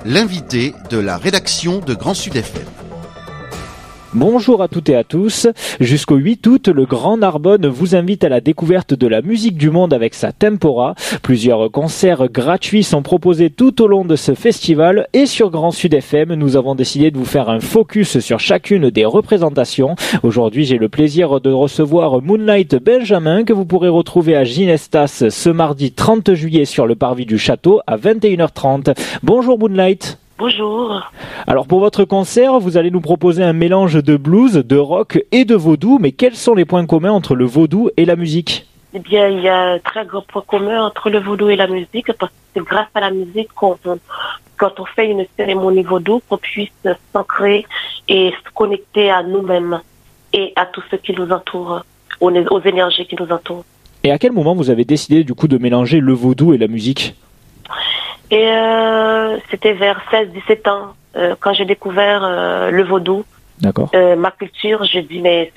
l'invité de la rédaction de Grand Sud FM. Bonjour à toutes et à tous. Jusqu'au 8 août, le Grand Narbonne vous invite à la découverte de la musique du monde avec sa Tempora. Plusieurs concerts gratuits sont proposés tout au long de ce festival et sur Grand Sud FM, nous avons décidé de vous faire un focus sur chacune des représentations. Aujourd'hui, j'ai le plaisir de recevoir Moonlight Benjamin que vous pourrez retrouver à Ginestas ce mardi 30 juillet sur le parvis du château à 21h30. Bonjour Moonlight. Bonjour. Alors pour votre concert, vous allez nous proposer un mélange de blues, de rock et de vaudou, mais quels sont les points communs entre le vaudou et la musique ? Eh bien, il y a un très grand point commun entre le vaudou et la musique, parce que c'est grâce à la musique quand on fait une cérémonie vaudou, qu'on puisse s'ancrer et se connecter à nous-mêmes et à tout ce qui nous entoure, aux énergies qui nous entourent. Et à quel moment vous avez décidé du coup de mélanger le vaudou et la musique ? Et c'était vers 16-17 ans, quand j'ai découvert le vaudou. D'accord. Ma culture, je dis mais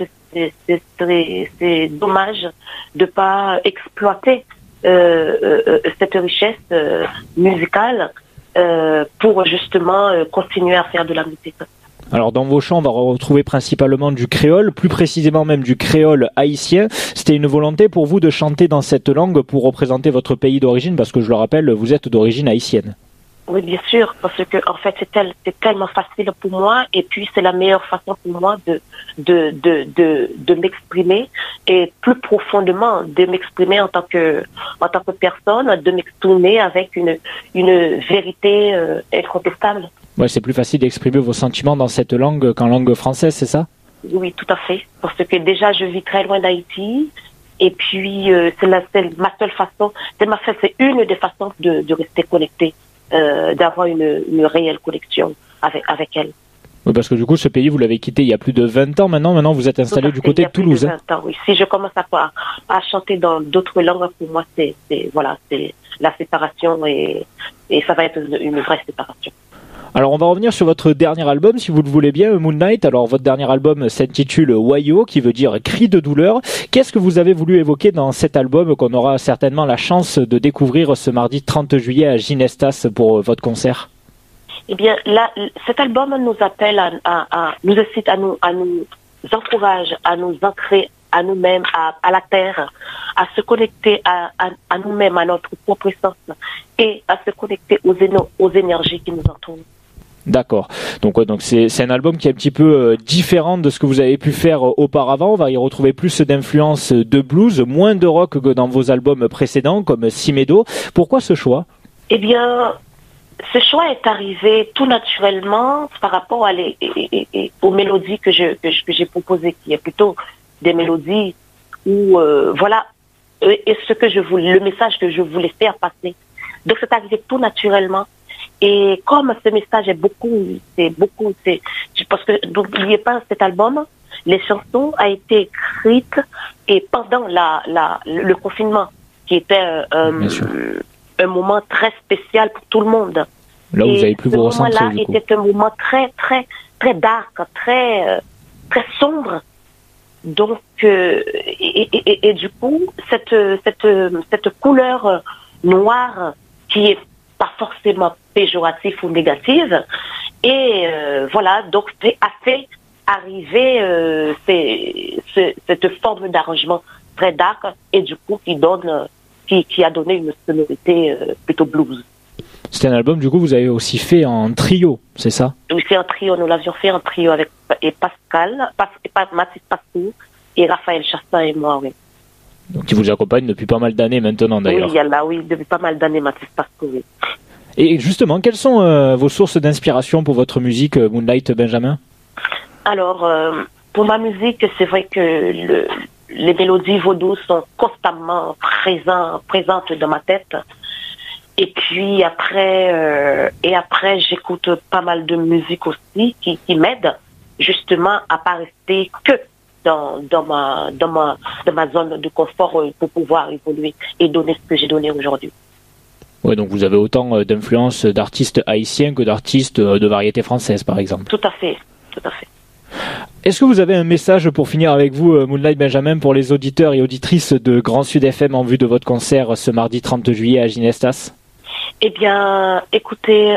c'est dommage de pas exploiter cette richesse musicale pour justement continuer à faire de la musique. Alors dans vos chants, on va retrouver principalement du créole, plus précisément même du créole haïtien. C'était une volonté pour vous de chanter dans cette langue pour représenter votre pays d'origine, parce que je le rappelle, vous êtes d'origine haïtienne. Oui, bien sûr, parce que en fait c'est tellement facile pour moi, et puis c'est la meilleure façon pour moi de m'exprimer, et plus profondément de m'exprimer en tant que personne, de m'exprimer avec une vérité incontestable. Ouais, c'est plus facile d'exprimer vos sentiments dans cette langue qu'en langue française, c'est ça ? Oui, tout à fait. Parce que déjà, je vis très loin d'Haïti. Et puis, c'est ma seule façon, c'est une des façons de rester connecté, d'avoir une réelle connexion avec elle. Oui, parce que du coup, ce pays, vous l'avez quitté il y a plus de 20 ans maintenant. Maintenant, vous êtes installé du côté de Toulouse. Il y a plus de 20 ans, oui. Si je commence à chanter dans d'autres langues, pour moi, c'est la séparation, et ça va être une vraie séparation. Alors on va revenir sur votre dernier album, si vous le voulez bien, Moonlight. Alors votre dernier album s'intitule Wayo, qui veut dire cri de douleur. Qu'est-ce que vous avez voulu évoquer dans cet album qu'on aura certainement la chance de découvrir ce mardi 30 juillet à Ginestas pour votre concert ? Eh bien, là, cet album nous appelle nous incite à nous encourage à nous ancrer à nous-mêmes, à la terre, à se connecter à nous-mêmes, à notre propre essence, et à se connecter aux énergies qui nous entourent. D'accord. Donc c'est un album qui est un petit peu différent de ce que vous avez pu faire auparavant. On va y retrouver plus d'influences de blues, moins de rock que dans vos albums précédents, comme Simedo. Pourquoi ce choix ? Eh bien, ce choix est arrivé tout naturellement par rapport aux mélodies que j'ai proposées, qui est plutôt des mélodies où et le message que je voulais faire passer. Donc c'est arrivé tout naturellement. Et comme ce message parce que n'oubliez pas, cet album, les chansons a été écrites et pendant le confinement, qui était un moment très spécial pour tout le monde. Là où vous avez pu vous ressentir. Ce moment-là était un moment très très très dark, très très sombre. Donc et du coup cette couleur noire qui est pas forcément péjorative ou négative, et donc a fait arriver cette forme d'arrangement très dark, et du coup qui a donné une sonorité plutôt blues. C'est un album du coup vous avez aussi fait en trio, c'est ça ? Oui, c'est un trio, nous l'avions fait en trio avec Mathis Pascou et Raphaël Chassin et moi, oui. Donc qui vous accompagne depuis pas mal d'années maintenant d'ailleurs. Oui, depuis pas mal d'années, Mathis Pascou, oui. Et justement, quelles sont vos sources d'inspiration pour votre musique, Moonlight Benjamin ? Alors, pour ma musique, c'est vrai que les mélodies vaudou sont constamment présentes dans ma tête. Et puis après, j'écoute pas mal de musique aussi qui m'aide justement à pas rester que dans ma zone de confort pour pouvoir évoluer et donner ce que j'ai donné aujourd'hui. Ouais, donc vous avez autant d'influence d'artistes haïtiens que d'artistes de variété française, par exemple. Tout à fait, tout à fait. Est-ce que vous avez un message pour finir avec vous, Moonlight Benjamin, pour les auditeurs et auditrices de Grand Sud FM en vue de votre concert ce mardi 30 juillet à Ginestas ? Eh bien, écoutez,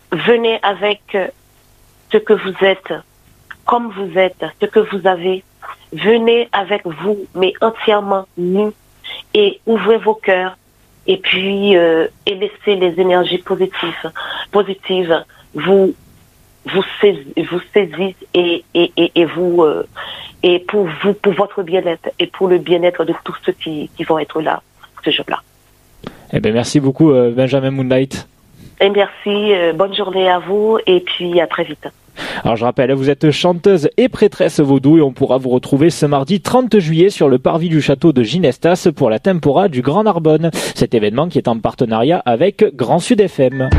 venez avec ce que vous êtes, comme vous êtes, ce que vous avez. Venez avec vous, mais entièrement nus, et ouvrez vos cœurs, et puis et laissez les énergies positives vous saisissent et vous et pour votre bien-être et pour le bien-être de tous ceux qui vont être là ce jour-là. Eh ben merci beaucoup Benjamin Moonlight. Et merci, bonne journée à vous et puis à très vite. Alors je rappelle, vous êtes chanteuse et prêtresse vaudou et on pourra vous retrouver ce mardi 30 juillet sur le parvis du château de Ginestas pour la Tempora du Grand Narbonne. Cet événement qui est en partenariat avec Grand Sud FM.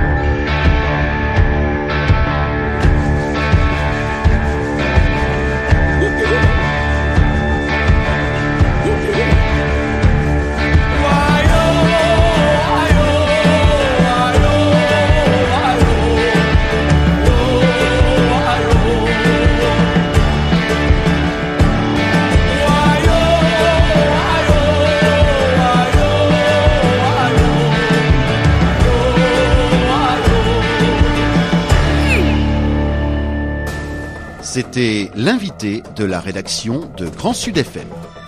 C'était l'invité de la rédaction de Grand Sud FM.